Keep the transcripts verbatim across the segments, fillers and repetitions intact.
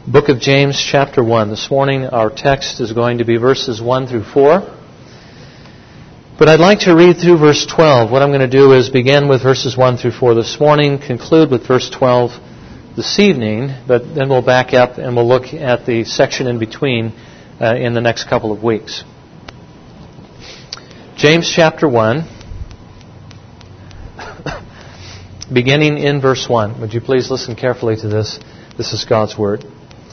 Book of James, chapter one. This morning our text is going to be verses one through four. But I'd like to read through verse twelve. What I'm going to do is begin with verses one through four this morning, conclude with verse twelve this evening, but then we'll back up and we'll look at the section in between uh, in the next couple of weeks. James chapter one, beginning in verse one. Would you please listen carefully to this? This is God's Word.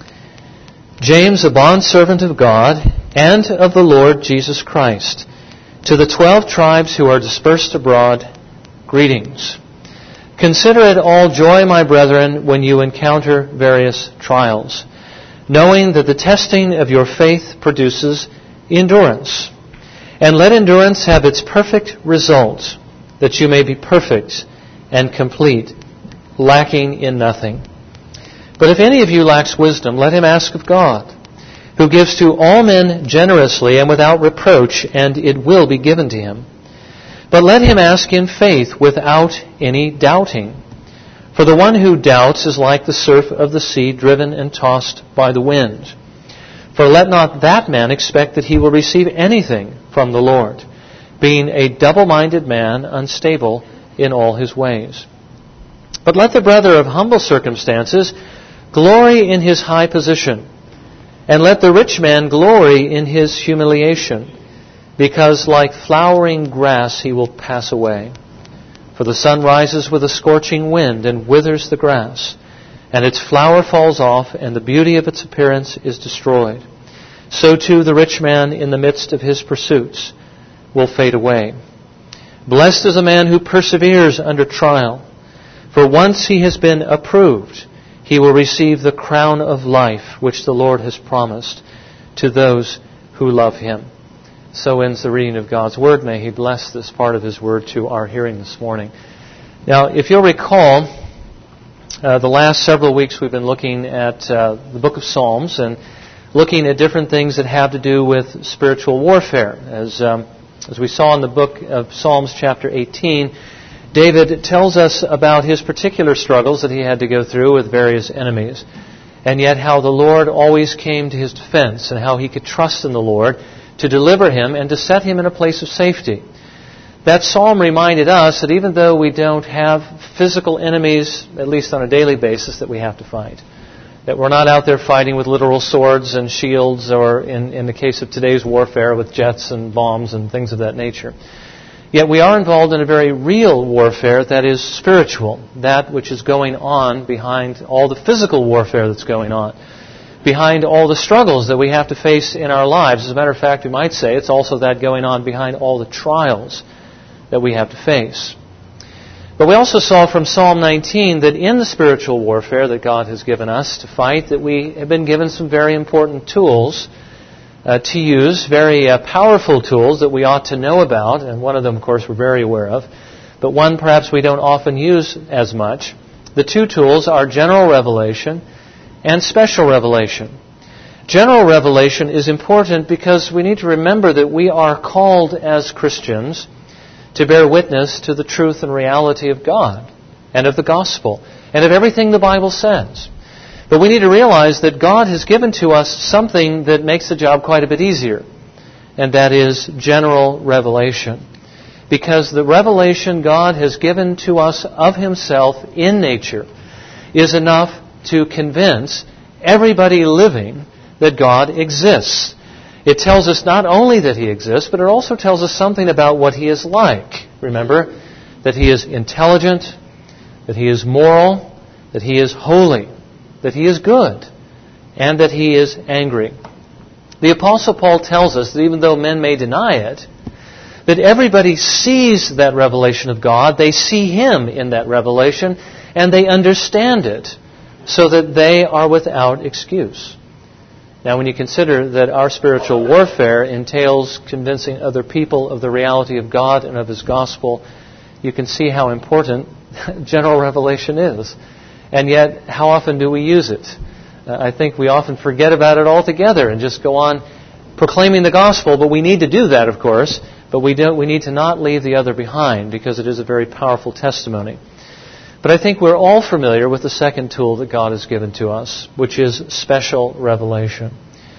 James, a bondservant of God and of the Lord Jesus Christ, to the twelve tribes who are dispersed abroad, greetings. Consider it all joy, my brethren, when you encounter various trials, knowing that the testing of your faith produces endurance. And let endurance have its perfect result, that you may be perfect and complete, lacking in nothing. But if any of you lacks wisdom, let him ask of God, who gives to all men generously and without reproach, and it will be given to him. But let him ask in faith without any doubting. For the one who doubts is like the surf of the sea, driven and tossed by the wind. For let not that man expect that he will receive anything from the Lord, being a double-minded man, unstable in all his ways. But let the brother of humble circumstances glory in his high position, and let the rich man glory in his humiliation, because like flowering grass he will pass away. For the sun rises with a scorching wind and withers the grass, and its flower falls off, and the beauty of its appearance is destroyed. So too the rich man in the midst of his pursuits will fade away. Blessed is a man who perseveres under trial, for once he has been approved, he will receive the crown of life which the Lord has promised to those who love him. So ends the reading of God's Word. May He bless this part of His Word to our hearing this morning. Now, if you'll recall, uh, the last several weeks we've been looking at uh, the book of Psalms and looking at different things that have to do with spiritual warfare. As, um, as we saw in the book of Psalms chapter eighteen, David tells us about his particular struggles that he had to go through with various enemies, and yet how the Lord always came to his defense and how he could trust in the Lord to deliver him and to set him in a place of safety. That psalm reminded us that even though we don't have physical enemies, at least on a daily basis, that we have to fight, that we're not out there fighting with literal swords and shields, or in, in the case of today's warfare with jets and bombs and things of that nature. Yet we are involved in a very real warfare that is spiritual, that which is going on behind all the physical warfare that's going on, behind all the struggles that we have to face in our lives. As a matter of fact, we might say it's also that going on behind all the trials that we have to face. But we also saw from Psalm nineteen that in the spiritual warfare that God has given us to fight, that we have been given some very important tools Uh, to use, very uh, powerful tools that we ought to know about, and one of them, of course, we're very aware of, but one perhaps we don't often use as much. The two tools are general revelation and special revelation. General revelation is important because we need to remember that we are called as Christians to bear witness to the truth and reality of God and of the gospel and of everything the Bible says. But we need to realize that God has given to us something that makes the job quite a bit easier, and that is general revelation. Because the revelation God has given to us of Himself in nature is enough to convince everybody living that God exists. It tells us not only that He exists, but it also tells us something about what He is like. Remember, that He is intelligent, that He is moral, that He is holy, that He is good, and that He is angry. The Apostle Paul tells us that even though men may deny it, that everybody sees that revelation of God, they see Him in that revelation, and they understand it, so that they are without excuse. Now, when you consider that our spiritual warfare entails convincing other people of the reality of God and of His gospel, you can see how important general revelation is. And yet, how often do we use it? Uh, I think we often forget about it altogether and just go on proclaiming the gospel. But we need to do that, of course. But we don't. We need to not leave the other behind, because it is a very powerful testimony. But I think we're all familiar with the second tool that God has given to us, which is special revelation.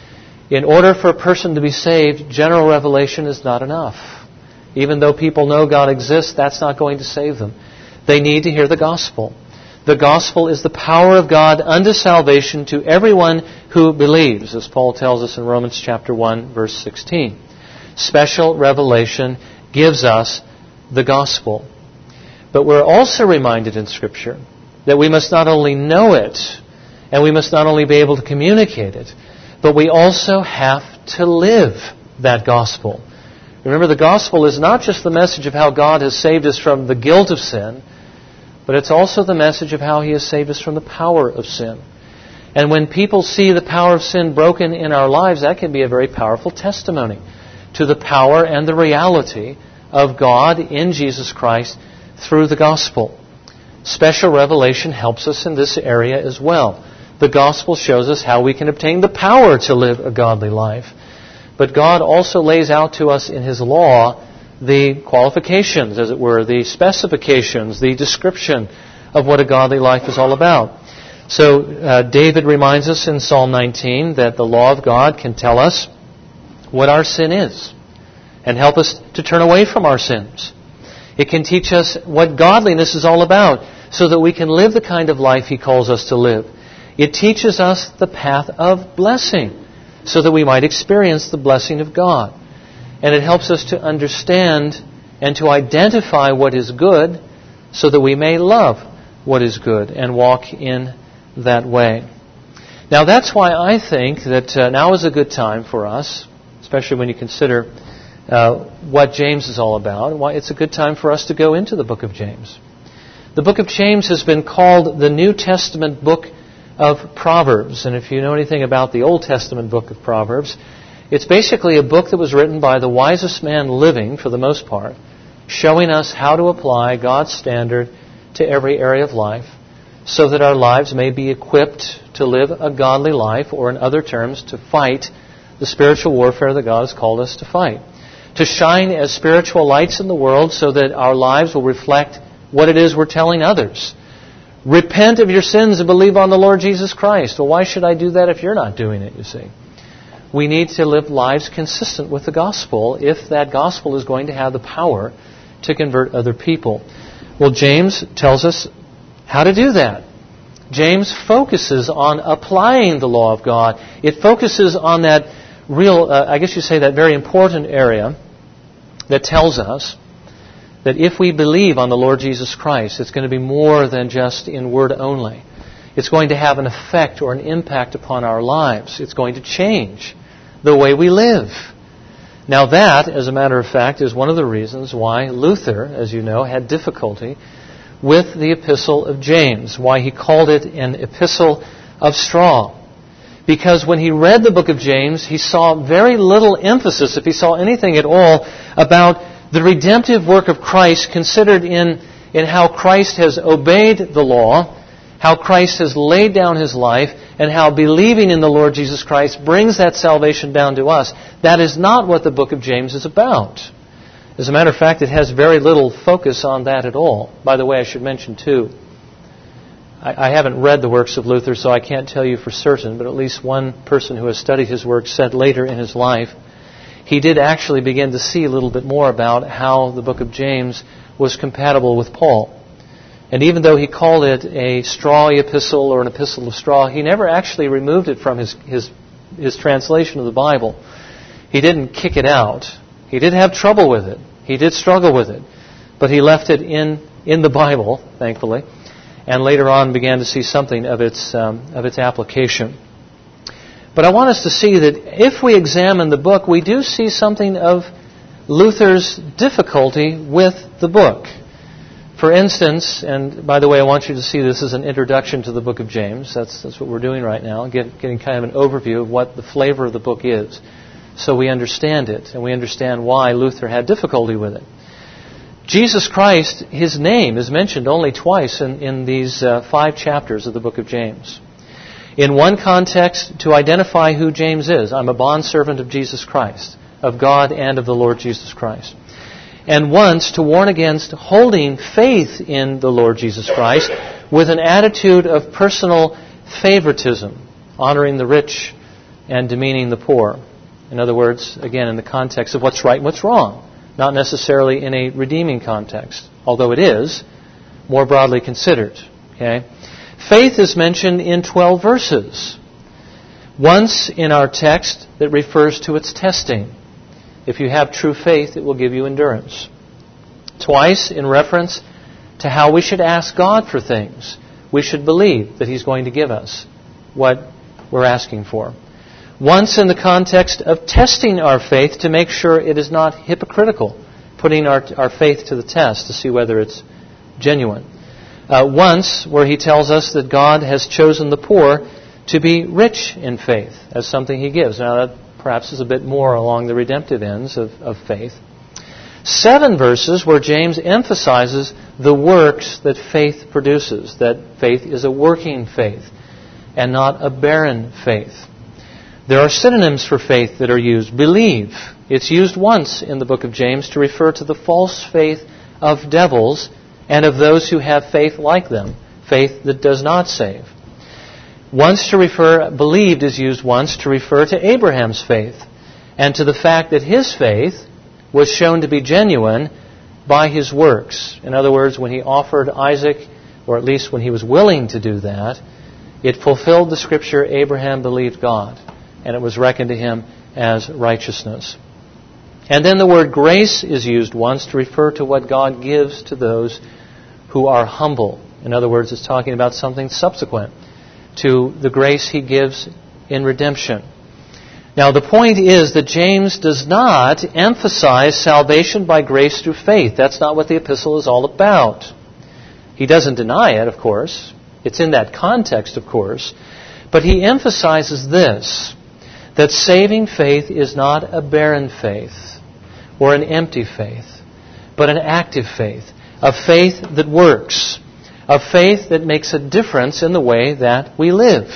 In order for a person to be saved, general revelation is not enough. Even though people know God exists, that's not going to save them. They need to hear the gospel. The gospel is the power of God unto salvation to everyone who believes, as Paul tells us in Romans chapter one, verse sixteen. Special revelation gives us the gospel. But we're also reminded in Scripture that we must not only know it, and we must not only be able to communicate it, but we also have to live that gospel. Remember, the gospel is not just the message of how God has saved us from the guilt of sin, but it's also the message of how He has saved us from the power of sin. And when people see the power of sin broken in our lives, that can be a very powerful testimony to the power and the reality of God in Jesus Christ through the gospel. Special revelation helps us in this area as well. The gospel shows us how we can obtain the power to live a godly life. But God also lays out to us in His law the qualifications, as it were, the specifications, the description of what a godly life is all about. So uh, David reminds us in Psalm nineteen that the law of God can tell us what our sin is and help us to turn away from our sins. It can teach us what godliness is all about so that we can live the kind of life He calls us to live. It teaches us the path of blessing so that we might experience the blessing of God. And it helps us to understand and to identify what is good so that we may love what is good and walk in that way. Now that's why I think that uh, now is a good time for us, especially when you consider uh, what James is all about, why it's a good time for us to go into the book of James. The book of James has been called the New Testament book of Proverbs. And if you know anything about the Old Testament book of Proverbs, it's basically a book that was written by the wisest man living, for the most part, showing us how to apply God's standard to every area of life so that our lives may be equipped to live a godly life, or in other terms, to fight the spiritual warfare that God has called us to fight. To shine as spiritual lights in the world so that our lives will reflect what it is we're telling others. Repent of your sins and believe on the Lord Jesus Christ. Well, why should I do that if you're not doing it, you see? We need to live lives consistent with the gospel if that gospel is going to have the power to convert other people. Well, James tells us how to do that. James focuses on applying the law of God. It focuses on that real, uh, I guess you say that very important area that tells us that if we believe on the Lord Jesus Christ, it's going to be more than just in word only. It's going to have an effect or an impact upon our lives. It's going to change the way we live. Now that, as a matter of fact, is one of the reasons why Luther, as you know, had difficulty with the epistle of James, why he called it an epistle of straw. Because when he read the book of James, he saw very little emphasis, if he saw anything at all, about the redemptive work of Christ considered in, in how Christ has obeyed the law, how Christ has laid down His life, and how believing in the Lord Jesus Christ brings that salvation down to us. That is not what the book of James is about. As a matter of fact, it has very little focus on that at all. By the way, I should mention too, I, I haven't read the works of Luther, so I can't tell you for certain, but at least one person who has studied his work said later in his life, he did actually begin to see a little bit more about how the book of James was compatible with Paul. And even though he called it a straw epistle or an epistle of straw, he never actually removed it from his, his, his translation of the Bible. He didn't kick it out. He did have trouble with it. He did struggle with it. But he left it in, in the Bible, thankfully, and later on began to see something of its, um, of its application. But I want us to see that if we examine the book, we do see something of Luther's difficulty with the book. For instance, and by the way, I want you to see this as an introduction to the book of James. That's, that's what we're doing right now, get, getting kind of an overview of what the flavor of the book is, so we understand it, and we understand why Luther had difficulty with it. Jesus Christ, His name is mentioned only twice in, in these uh, five chapters of the book of James. In one context, to identify who James is. I'm a bondservant of Jesus Christ, of God and of the Lord Jesus Christ. and once to warn against holding faith in the Lord Jesus Christ with an attitude of personal favoritism, honoring the rich and demeaning the poor. In other words, again, in the context of what's right and what's wrong, not necessarily in a redeeming context, although it is more broadly considered. Okay? Faith is mentioned in twelve verses. Once in our text that refers to its testing. If you have true faith, it will give you endurance. Twice in reference to how we should ask God for things. We should believe that He's going to give us what we're asking for. Once in the context of testing our faith to make sure it is not hypocritical, putting our, our faith to the test to see whether it's genuine. Uh, once where He tells us that God has chosen the poor to be rich in faith as something He gives. Now that perhaps is a bit more along the redemptive ends of, of faith. Seven verses where James emphasizes the works that faith produces, that faith is a working faith and not a barren faith. There are synonyms for faith that are used. Believe. It's used once in the book of James to refer to the false faith of devils and of those who have faith like them, faith that does not save. Once to refer, believed is used once to refer to Abraham's faith and to the fact that his faith was shown to be genuine by his works. In other words, when he offered Isaac, or at least when he was willing to do that, it fulfilled the scripture, Abraham believed God, and it was reckoned to him as righteousness. And then the word grace is used once to refer to what God gives to those who are humble. In other words, it's talking about something subsequent to the grace He gives in redemption. Now, the point is that James does not emphasize salvation by grace through faith. That's not what the epistle is all about. He doesn't deny it, of course. It's in that context, of course. But he emphasizes this, that saving faith is not a barren faith or an empty faith, but an active faith, a faith that works, a faith that makes a difference in the way that we live.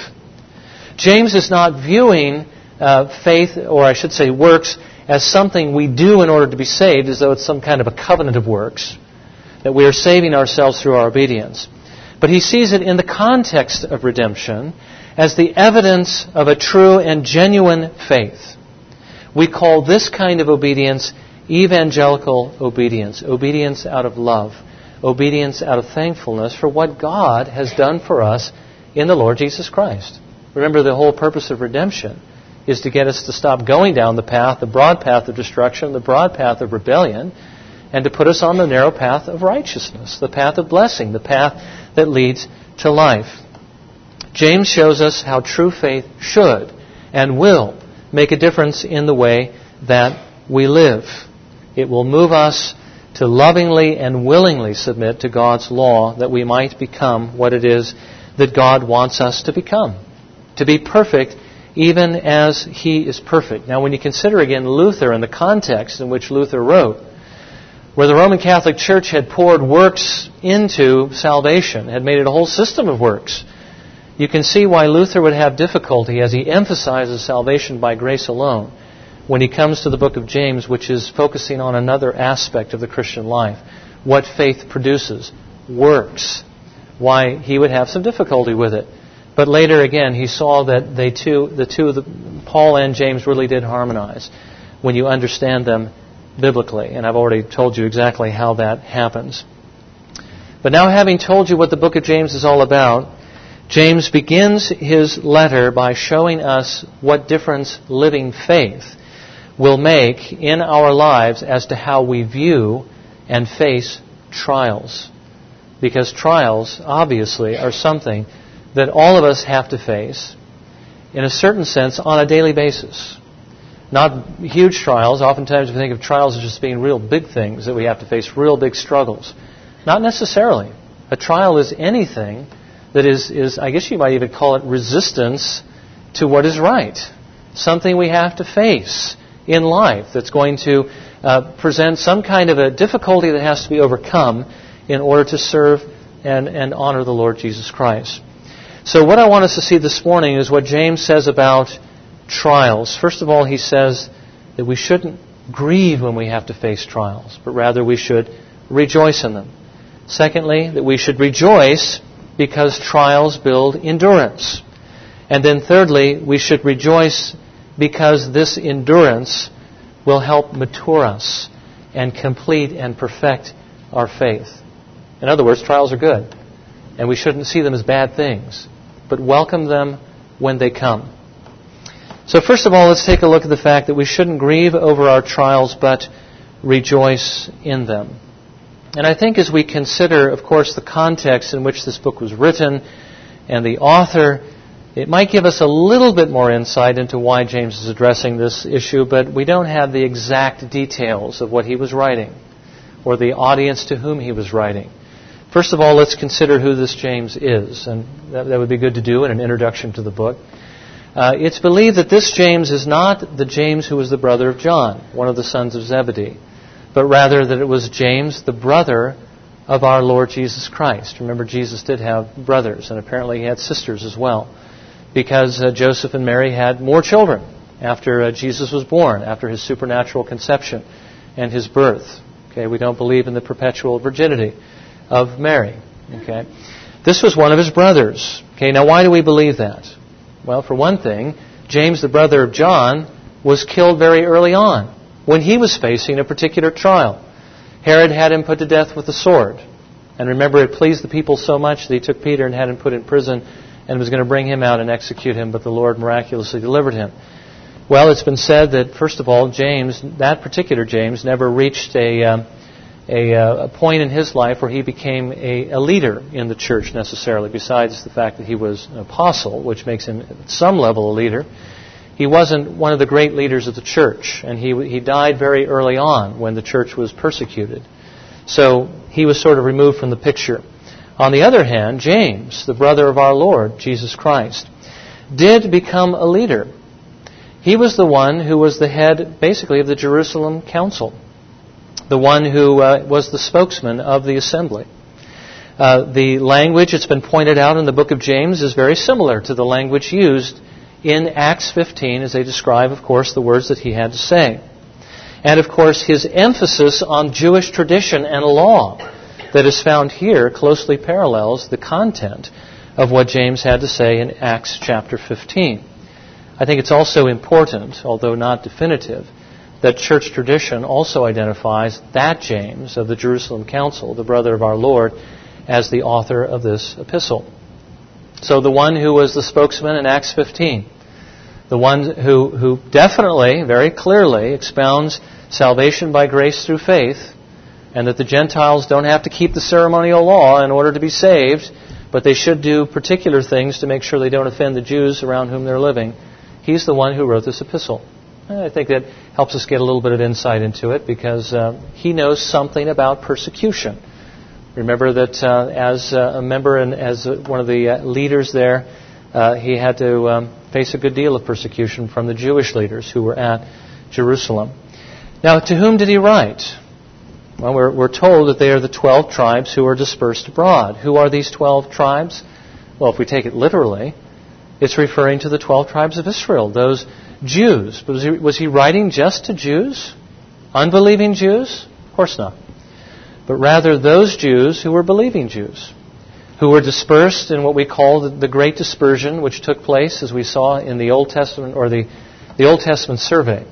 James is not viewing uh, faith, or I should say works, as something we do in order to be saved, as though it's some kind of a covenant of works, that we are saving ourselves through our obedience. But he sees it in the context of redemption as the evidence of a true and genuine faith. We call this kind of obedience evangelical obedience, obedience out of love, obedience out of thankfulness for what God has done for us in the Lord Jesus Christ. Remember, the whole purpose of redemption is to get us to stop going down the path, the broad path of destruction, the broad path of rebellion, and to put us on the narrow path of righteousness, the path of blessing, the path that leads to life. James shows us how true faith should and will make a difference in the way that we live. It will move us to lovingly and willingly submit to God's law that we might become what it is that God wants us to become. To be perfect even as He is perfect. Now, when you consider again Luther and the context in which Luther wrote, where the Roman Catholic Church had poured works into salvation, had made it a whole system of works, you can see why Luther would have difficulty as he emphasizes salvation by grace alone when he comes to the book of James, which is focusing on another aspect of the Christian life, what faith produces, works, why he would have some difficulty with it. But later again, he saw that they two, the two, the, Paul and James really did harmonize when you understand them biblically. And I've already told you exactly how that happens. But now, having told you what the book of James is all about, James begins his letter by showing us what difference living faith will make in our lives as to how we view and face trials. Because trials, obviously, are something that all of us have to face, in a certain sense, on a daily basis. Not huge trials. Oftentimes we think of trials as just being real big things that we have to face, real big struggles. Not necessarily. A trial is anything that is, is, I guess you might even call it resistance to what is right. Something we have to face in life that's going to uh, present some kind of a difficulty that has to be overcome in order to serve and, and honor the Lord Jesus Christ. So what I want us to see this morning is what James says about trials. First of all, he says that we shouldn't grieve when we have to face trials, but rather we should rejoice in them. Secondly, that we should rejoice because trials build endurance. And then thirdly, we should rejoice because this endurance will help mature us and complete and perfect our faith. In other words, trials are good, and we shouldn't see them as bad things, but welcome them when they come. So first of all, let's take a look at the fact that we shouldn't grieve over our trials, but rejoice in them. And I think as we consider, of course, the context in which this book was written and the author, it might give us a little bit more insight into why James is addressing this issue, but we don't have the exact details of what he was writing or the audience to whom he was writing. First of all, let's consider who this James is, and that, that would be good to do in an introduction to the book. Uh, it's believed that this James is not the James who was the brother of John, one of the sons of Zebedee, but rather that it was James, the brother of our Lord Jesus Christ. Remember, Jesus did have brothers, and apparently he had sisters as well, because uh, Joseph and Mary had more children after uh, Jesus was born, after his supernatural conception and his birth. Okay, we don't believe in the perpetual virginity of Mary. Okay, this was one of his brothers. Okay, now why do we believe that? Well, for one thing, James, the brother of John, was killed very early on when he was facing a particular trial. Herod had him put to death with the sword. And remember, it pleased the people so much that he took Peter and had him put in prison and was going to bring him out and execute him, but the Lord miraculously delivered him. Well, it's been said that, first of all, James, that particular James, never reached a, um, a, uh, a point in his life where he became a, a leader in the church necessarily, besides the fact that he was an apostle, which makes him at some level a leader. He wasn't one of the great leaders of the church, and he he died very early on when the church was persecuted. So he was sort of removed from the picture. On the other hand, James, the brother of our Lord, Jesus Christ, did become a leader. He was the one who was the head, basically, of the Jerusalem council, the one who uh, was the spokesman of the assembly. Uh, the language, it's been pointed out in the book of James, is very similar to the language used in Acts fifteen, as they describe, of course, the words that he had to say. And, of course, his emphasis on Jewish tradition and law that is found here closely parallels the content of what James had to say in Acts chapter fifteen. I think it's also important, although not definitive, that church tradition also identifies that James of the Jerusalem Council, the brother of our Lord, as the author of this epistle. So the one who was the spokesman in Acts fifteen, the one who, who definitely, very clearly expounds salvation by grace through faith, and that the Gentiles don't have to keep the ceremonial law in order to be saved, but they should do particular things to make sure they don't offend the Jews around whom they're living. He's the one who wrote this epistle. And I think that helps us get a little bit of insight into it, because uh, he knows something about persecution. Remember that uh, as uh, a member and as uh, one of the uh, leaders there, uh, he had to um, face a good deal of persecution from the Jewish leaders who were at Jerusalem. Now, to whom did he write? Well, we're, we're told that they are the twelve tribes who are dispersed abroad. Who are these twelve tribes? Well, if we take it literally, it's referring to the twelve tribes of Israel, those Jews. Was he, was he writing just to Jews? Unbelieving Jews? Of course not. But rather those Jews who were believing Jews, who were dispersed in what we call the, the Great Dispersion, which took place, as we saw in the Old Testament, or the, the Old Testament survey.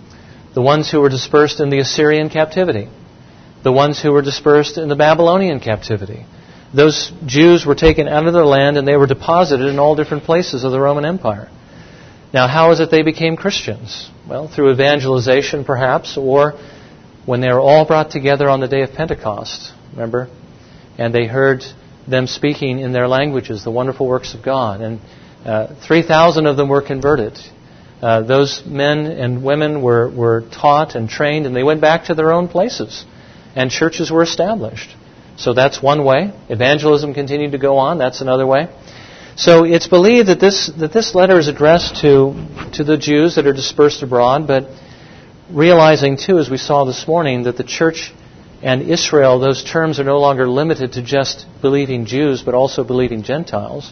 The ones who were dispersed in the Assyrian captivity. The ones who were dispersed in the Babylonian captivity. Those Jews were taken out of their land and they were deposited in all different places of the Roman Empire. Now, how is it they became Christians? Well, through evangelization perhaps, or when they were all brought together on the day of Pentecost, remember? And they heard them speaking in their languages, the wonderful works of God. And uh, three thousand of them were converted. Uh, those men and women were, were taught and trained, and they went back to their own places. And churches were established. So that's one way. Evangelism continued to go on. That's another way. So it's believed that this that this letter is addressed to to the Jews that are dispersed abroad, but realizing too, as we saw this morning, that the church and Israel, those terms are no longer limited to just believing Jews, but also believing Gentiles.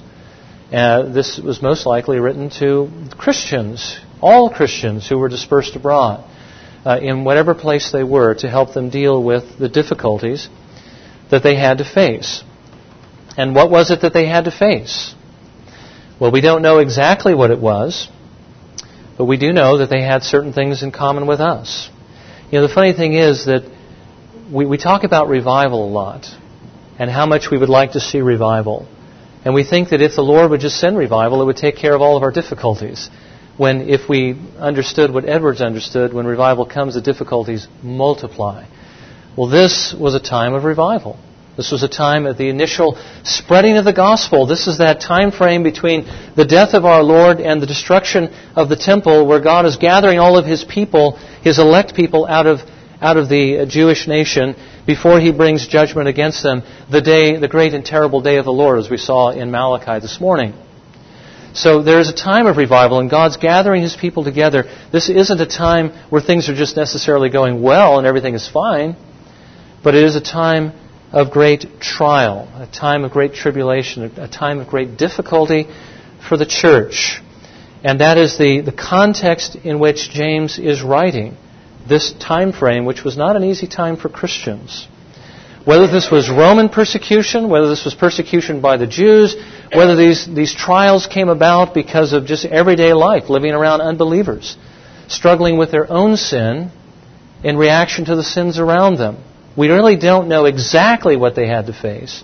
Uh, this was most likely written to Christians, all Christians who were dispersed abroad. uh, in whatever place they were to help them deal with the difficulties that they had to face. And what was it that they had to face? Well, we don't know exactly what it was, but we do know that they had certain things in common with us. You know, the funny thing is that we, we talk about revival a lot and how much we would like to see revival. And we think that if the Lord would just send revival, it would take care of all of our difficulties. When if we understood what Edwards understood, when revival comes, the difficulties multiply. Well, this was a time of revival. This was a time of the initial spreading of the gospel. This is that time frame between the death of our Lord and the destruction of the temple, where God is gathering all of His people, His elect people, out of out of the Jewish nation before He brings judgment against them. The day, the great and terrible day of the Lord, as we saw in Malachi this morning. So there is a time of revival, and God's gathering His people together. This isn't a time where things are just necessarily going well and everything is fine, but it is a time of great trial, a time of great tribulation, a time of great difficulty for the church. And that is the, the context in which James is writing this time frame, which was not an easy time for Christians. Whether this was Roman persecution, whether this was persecution by the Jews, whether these, these trials came about because of just everyday life, living around unbelievers, struggling with their own sin in reaction to the sins around them. We really don't know exactly what they had to face,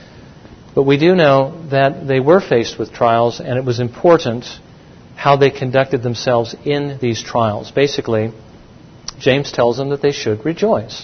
but we do know that they were faced with trials, and it was important how they conducted themselves in these trials. Basically, James tells them that they should rejoice.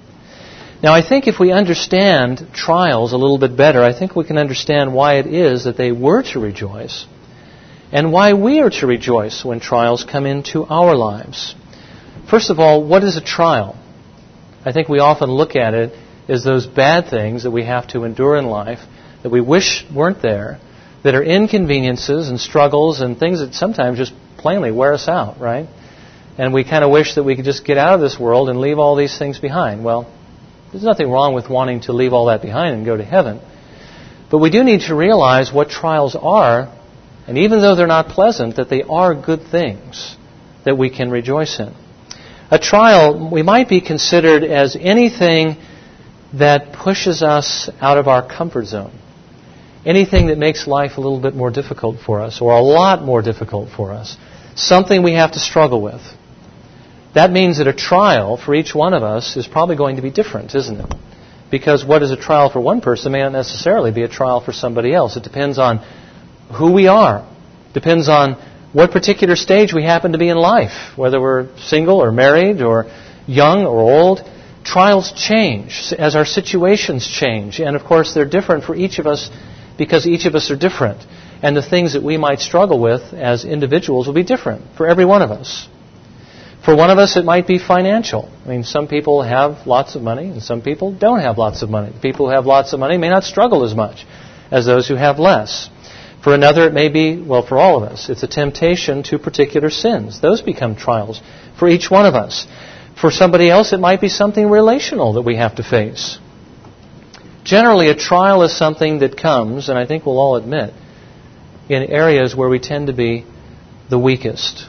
Now, I think if we understand trials a little bit better, I think we can understand why it is that they were to rejoice and why we are to rejoice when trials come into our lives. First of all, what is a trial? I think we often look at it as those bad things that we have to endure in life that we wish weren't there, that are inconveniences and struggles and things that sometimes just plainly wear us out, right? And we kind of wish that we could just get out of this world and leave all these things behind. Well, there's nothing wrong with wanting to leave all that behind and go to heaven. But we do need to realize what trials are, and even though they're not pleasant, that they are good things that we can rejoice in. A trial, we might be considered as anything that pushes us out of our comfort zone. Anything that makes life a little bit more difficult for us, or a lot more difficult for us. Something we have to struggle with. That means that a trial for each one of us is probably going to be different, isn't it? Because what is a trial for one person may not necessarily be a trial for somebody else. It depends on who we are. Depends on what particular stage we happen to be in life, whether we're single or married or young or old. Trials change as our situations change. And of course, they're different for each of us because each of us are different. And the things that we might struggle with as individuals will be different for every one of us. For one of us, it might be financial. I mean, some people have lots of money and some people don't have lots of money. People who have lots of money may not struggle as much as those who have less. For another, it may be, well, for all of us, it's a temptation to particular sins. Those become trials for each one of us. For somebody else, it might be something relational that we have to face. Generally, a trial is something that comes, and I think we'll all admit, in areas where we tend to be the weakest.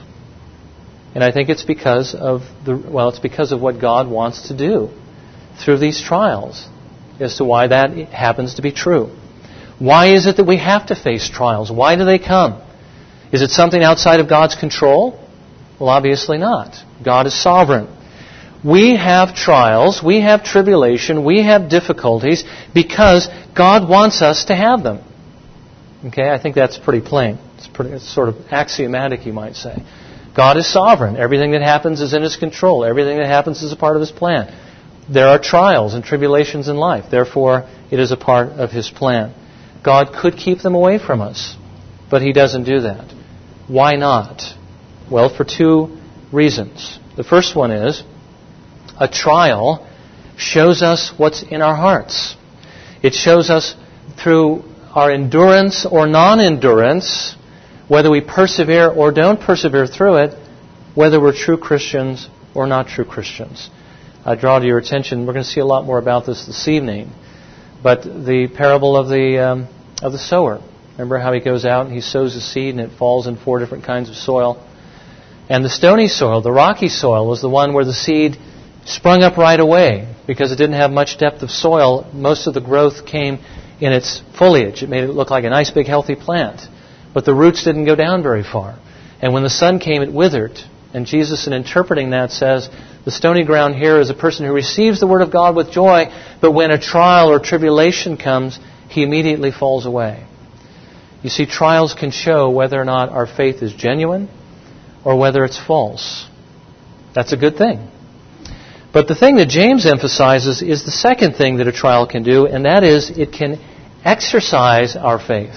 And I think it's because of the well, it's because of what God wants to do through these trials as to why that happens to be true. Why is it that we have to face trials? Why do they come? Is it something outside of God's control? Well, obviously not. God is sovereign. We have trials, we have tribulation, we have difficulties because God wants us to have them. Okay, I think that's pretty plain. It's pretty, it's sort of axiomatic, you might say. God is sovereign. Everything that happens is in His control. Everything that happens is a part of His plan. There are trials and tribulations in life. Therefore, it is a part of His plan. God could keep them away from us, but He doesn't do that. Why not? Well, for two reasons. The first one is, a trial shows us what's in our hearts. It shows us through our endurance or non-endurance, whether we persevere or don't persevere through it, whether we're true Christians or not true Christians. I draw to your attention, we're going to see a lot more about this this evening, but the parable of the um, of the sower. Remember how he goes out and he sows a seed and it falls in four different kinds of soil. And the stony soil, the rocky soil, was the one where the seed sprung up right away because it didn't have much depth of soil. Most of the growth came in its foliage. It made it look like a nice big healthy plant. But the roots didn't go down very far. And when the sun came, it withered. And Jesus, in interpreting that, says, the stony ground here is a person who receives the Word of God with joy, but when a trial or tribulation comes, he immediately falls away. You see, trials can show whether or not our faith is genuine or whether it's false. That's a good thing. But the thing that James emphasizes is the second thing that a trial can do, and that is it can exercise our faith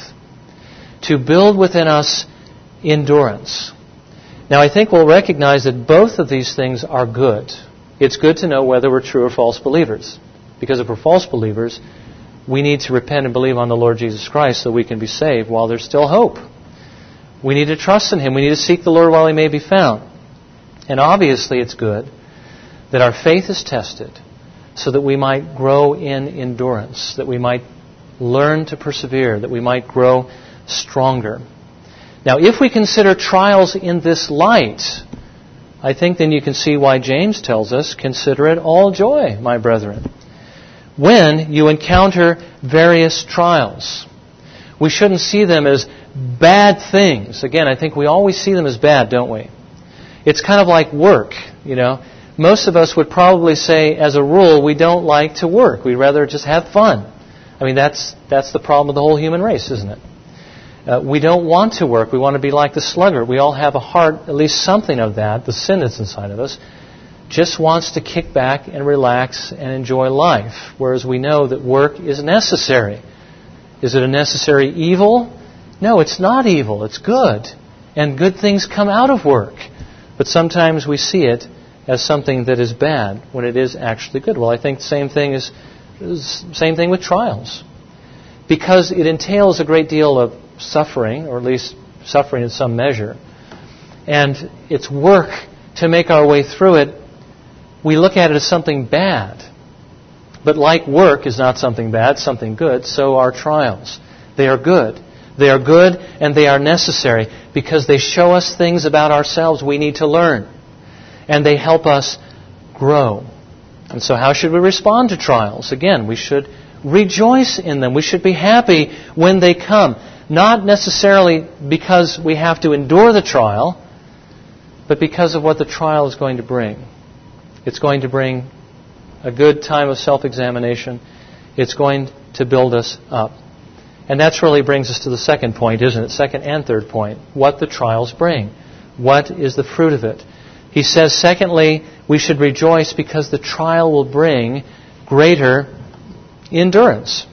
to build within us endurance. Now, I think we'll recognize that both of these things are good. It's good to know whether we're true or false believers. Because if we're false believers, we need to repent and believe on the Lord Jesus Christ so we can be saved while there's still hope. We need to trust in Him. We need to seek the Lord while He may be found. And obviously it's good that our faith is tested so that we might grow in endurance, that we might learn to persevere, that we might grow stronger. Now, if we consider trials in this light, I think then you can see why James tells us, consider it all joy, my brethren, when you encounter various trials. We shouldn't see them as bad things. Again, I think we always see them as bad, don't we? It's kind of like work, you know. Most of us would probably say, as a rule, we don't like to work. We'd rather just have fun. I mean, that's that's the problem of the whole human race, isn't it? Uh, we don't want to work. We want to be like the sluggard. We all have a heart, at least something of that, the sin that's inside of us, just wants to kick back and relax and enjoy life, whereas we know that work is necessary. Is it a necessary evil? No, it's not evil. It's good. And good things come out of work. But sometimes we see it as something that is bad when it is actually good. Well, I think the same thing is, is same thing with trials. Because it entails a great deal of suffering, or at least suffering in some measure, and it's work to make our way through it, we look at it as something bad. But like work is not something bad, something good, so are trials. They are good. They are good and they are necessary because they show us things about ourselves we need to learn. And they help us grow. And so how should we respond to trials? Again, we should rejoice in them. We should be happy when they come. Not necessarily because we have to endure the trial, but because of what the trial is going to bring. It's going to bring a good time of self-examination. It's going to build us up. And that really brings us to the second point, isn't it? Second and third point. What the trials bring. What is the fruit of it? He says, secondly, we should rejoice because the trial will bring greater endurance.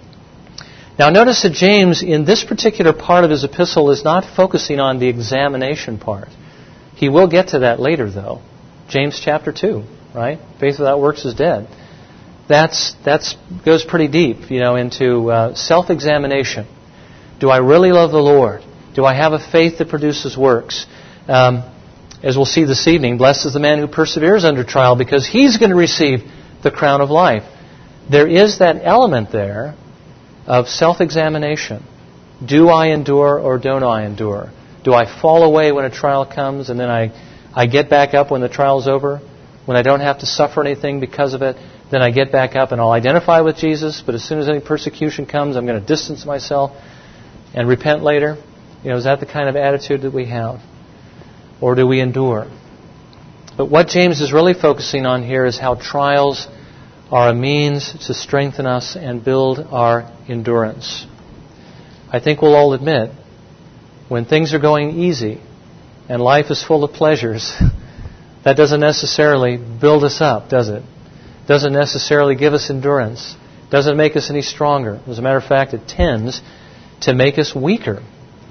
Now notice that James, in this particular part of his epistle, is not focusing on the examination part. He will get to that later, though. James chapter two, right? Faith without works is dead. That's that's goes pretty deep, you know, into uh, self-examination. Do I really love the Lord? Do I have a faith that produces works? Um, as we'll see this evening, blessed is the man who perseveres under trial because he's going to receive the crown of life. There is that element there of self-examination. Do I endure or don't I endure? Do I fall away when a trial comes and then I, I get back up when the trial's over? When I don't have to suffer anything because of it, then I get back up and I'll identify with Jesus, but as soon as any persecution comes, I'm going to distance myself and repent later. You know, is that the kind of attitude that we have? Or do we endure? But what James is really focusing on here is how trials are a means to strengthen us and build our endurance. I think we'll all admit, when things are going easy and life is full of pleasures, that doesn't necessarily build us up, does it? Doesn't necessarily give us endurance. Doesn't make us any stronger. As a matter of fact, it tends to make us weaker.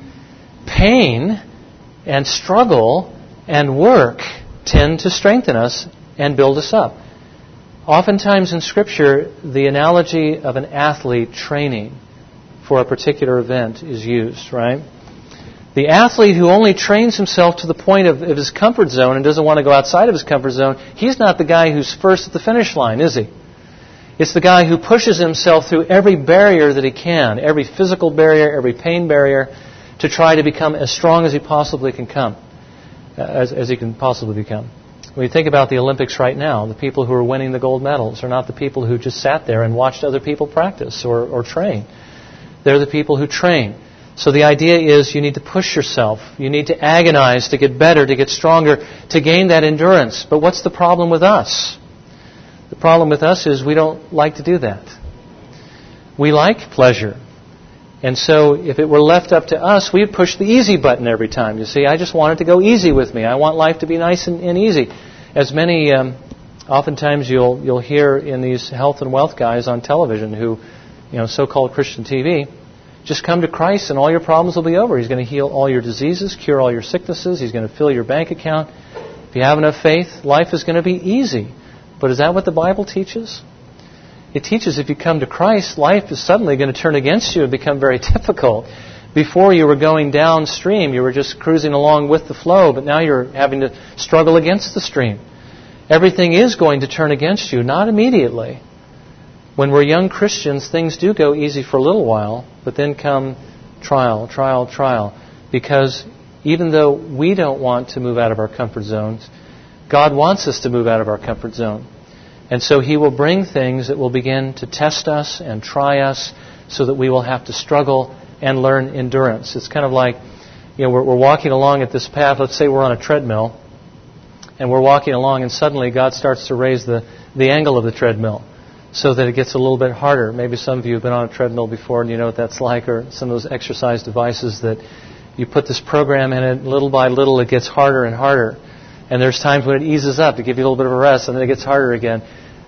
Pain and struggle and work tend to strengthen us and build us up. Oftentimes in Scripture, the analogy of an athlete training for a particular event is used, right? The athlete who only trains himself to the point of, of his comfort zone and doesn't want to go outside of his comfort zone, he's not the guy who's first at the finish line, is he? It's the guy who pushes himself through every barrier that he can, every physical barrier, every pain barrier, to try to become as strong as he possibly can come. as, as he can possibly become. When you think about the Olympics right now, the people who are winning the gold medals are not the people who just sat there and watched other people practice or, or train. They're the people who train. So the idea is you need to push yourself. You need to agonize to get better, to get stronger, to gain that endurance. But what's the problem with us? The problem with us is we don't like to do that. We like pleasure. And so if it were left up to us, we'd push the easy button every time. You see, I just want it to go easy with me. I want life to be nice and, and easy. As many, um, oftentimes you'll you'll hear in these health and wealth guys on television who, you know, so-called Christian T V, just come to Christ and all your problems will be over. He's going to heal all your diseases, cure all your sicknesses. He's going to fill your bank account. If you have enough faith, life is going to be easy. But is that what the Bible teaches? It teaches if you come to Christ, life is suddenly going to turn against you and become very difficult. Before you were going downstream, you were just cruising along with the flow, but now you're having to struggle against the stream. Everything is going to turn against you, not immediately. When we're young Christians, things do go easy for a little while, but then come trial, trial, trial. Because even though we don't want to move out of our comfort zones, God wants us to move out of our comfort zone. And so He will bring things that will begin to test us and try us so that we will have to struggle and learn endurance. It's kind of like, you know, we're, we're walking along at this path. Let's say we're on a treadmill, and we're walking along, and suddenly God starts to raise the, the angle of the treadmill so that it gets a little bit harder. Maybe some of you have been on a treadmill before and you know what that's like, or some of those exercise devices that you put this program in it, little by little it gets harder and harder. And there's times when it eases up to give you a little bit of a rest, and then it gets harder again.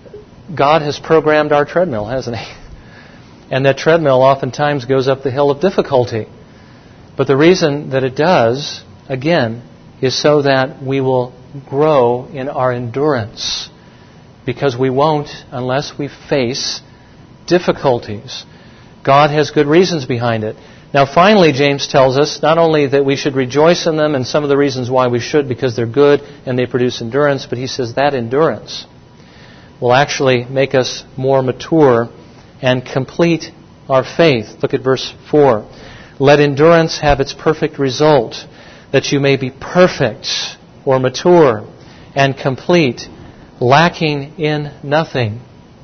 God has programmed our treadmill, hasn't He? And that treadmill oftentimes goes up the hill of difficulty. But the reason that it does, again, is so that we will grow in our endurance. Because we won't unless we face difficulties. God has good reasons behind it. Now finally, James tells us not only that we should rejoice in them, and some of the reasons why we should, because they're good and they produce endurance, but he says that endurance will actually make us more mature and complete our faith. Look at verse four. Let endurance have its perfect result, that you may be perfect or mature and complete, lacking in nothing.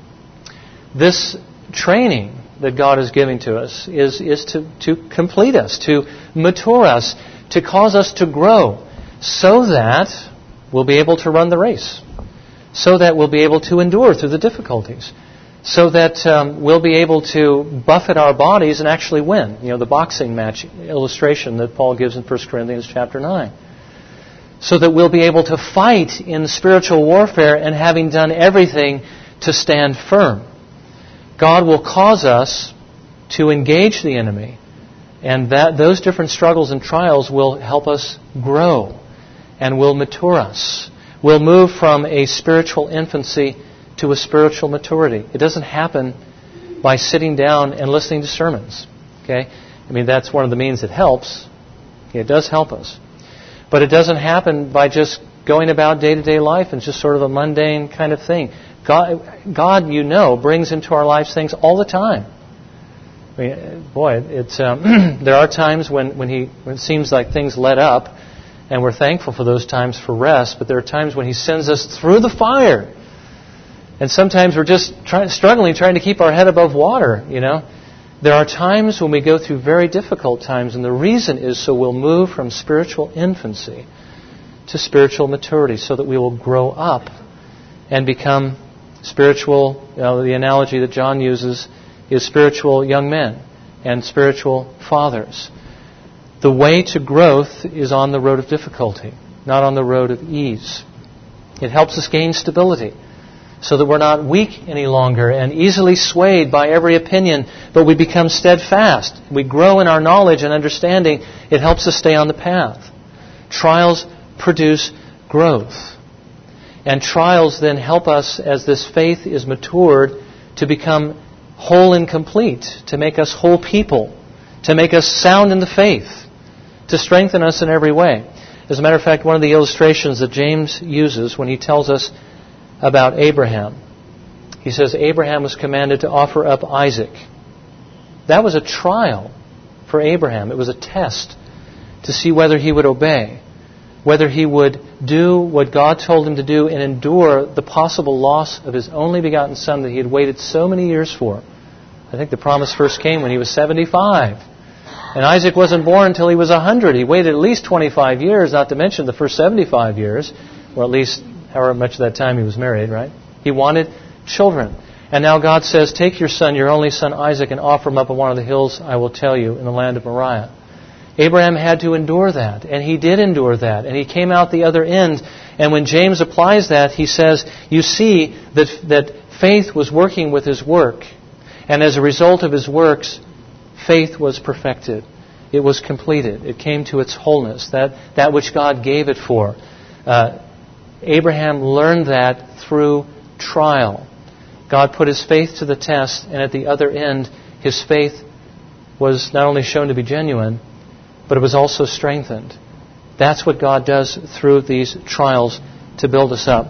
This training that God is giving to us is, is to, to complete us, to mature us, to cause us to grow, so that we'll be able to run the race, so that we'll be able to endure through the difficulties, so that um, we'll be able to buffet our bodies and actually win. You know, the boxing match illustration that Paul gives in First Corinthians chapter nine. So that we'll be able to fight in spiritual warfare and having done everything to stand firm. God will cause us to engage the enemy, and that those different struggles and trials will help us grow and will mature us. We'll move from a spiritual infancy to a spiritual maturity. It doesn't happen by sitting down and listening to sermons. Okay? I mean, that's one of the means it helps. Okay, it does help us. But it doesn't happen by just going about day-to-day life and just sort of a mundane kind of thing. God, God, you know, brings into our lives things all the time. I mean, boy, it's um, there are times when, when, he, when it seems like things let up, and we're thankful for those times for rest, but there are times when He sends us through the fire. And sometimes we're just try, struggling, trying to keep our head above water, you know. There are times when we go through very difficult times, and the reason is so we'll move from spiritual infancy to spiritual maturity, so that we will grow up and become spiritual. You know, the analogy that John uses is spiritual young men and spiritual fathers. The way to growth is on the road of difficulty, not on the road of ease. It helps us gain stability, so that we're not weak any longer and easily swayed by every opinion, but we become steadfast. We grow in our knowledge and understanding. It helps us stay on the path. Trials produce growth. And trials then help us, as this faith is matured, to become whole and complete, to make us whole people, to make us sound in the faith, to strengthen us in every way. As a matter of fact, one of the illustrations that James uses when he tells us about Abraham, he says Abraham was commanded to offer up Isaac. That was a trial for Abraham. It was a test to see whether he would obey. whether he would do what God told him to do and endure the possible loss of his only begotten son that he had waited so many years for. I think the promise first came when he was seventy-five. And Isaac wasn't born until he was one hundred. He waited at least twenty-five years, not to mention the first seventy-five years, or at least however much of that time he was married, right? He wanted children. And now God says, take your son, your only son Isaac, and offer him up on one of the hills I will tell you in the land of Moriah. Abraham had to endure that, and he did endure that, and he came out the other end. And when James applies that, he says, you see that that faith was working with his work, and as a result of his works, faith was perfected. It was completed. It came to its wholeness, that, that which God gave it for. Uh, Abraham learned that through trial. God put his faith to the test, and at the other end, his faith was not only shown to be genuine, but it was also strengthened. That's what God does through these trials to build us up.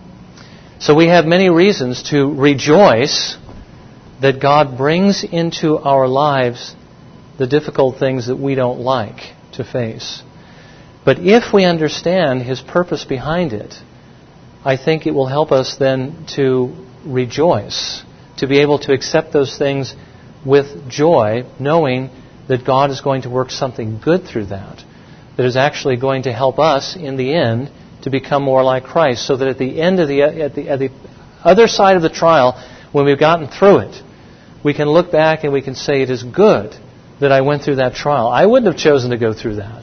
So we have many reasons to rejoice that God brings into our lives the difficult things that we don't like to face. But if we understand his purpose behind it, I think it will help us then to rejoice, to be able to accept those things with joy, knowing that God is going to work something good through that, that is actually going to help us in the end to become more like Christ, so that at the end of the at the, at the other side of the trial, when we've gotten through it, we can look back and we can say, it is good that I went through that trial. I wouldn't have chosen to go through that.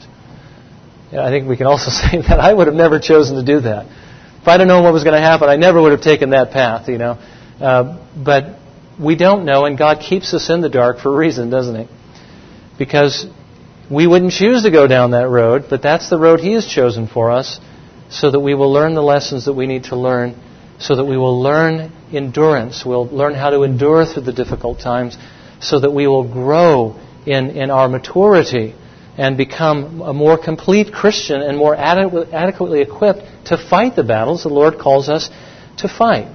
I think we can also say that I would have never chosen to do that. If I'd have known what was going to happen, I never would have taken that path, you know. Uh, but we don't know, and God keeps us in the dark for a reason, doesn't He? Because we wouldn't choose to go down that road, but that's the road He has chosen for us, so that we will learn the lessons that we need to learn, so that we will learn endurance. We'll learn how to endure through the difficult times, so that we will grow in, in our maturity and become a more complete Christian and more adequate, adequately equipped to fight the battles the Lord calls us to fight.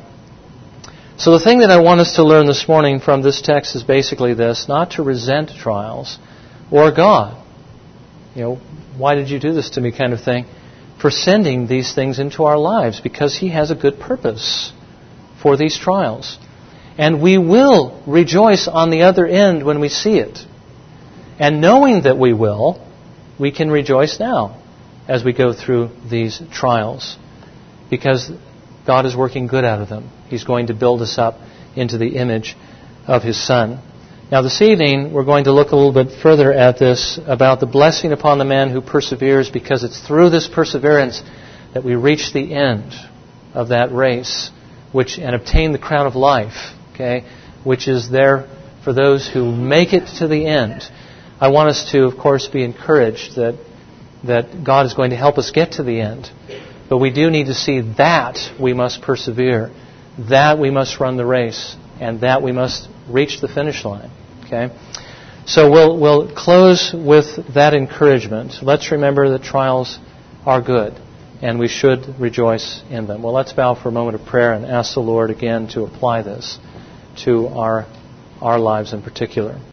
So the thing that I want us to learn this morning from this text is basically this: not to resent trials or God. You know, why did you do this to me kind of thing, for sending these things into our lives, because He has a good purpose for these trials. And we will rejoice on the other end when we see it. And knowing that we will, we can rejoice now as we go through these trials, because God is working good out of them. He's going to build us up into the image of His Son. Now this evening, we're going to look a little bit further at this, about the blessing upon the man who perseveres, because it's through this perseverance that we reach the end of that race, which and obtain the crown of life, okay, which is there for those who make it to the end. I want us to, of course, be encouraged that that God is going to help us get to the end. But we do need to see that we must persevere, that we must run the race, and that we must reach the finish line. Okay? So we'll we'll close with that encouragement. Let's remember that trials are good, and we should rejoice in them. Well, let's bow for a moment of prayer and ask the Lord again to apply this to our our lives in particular.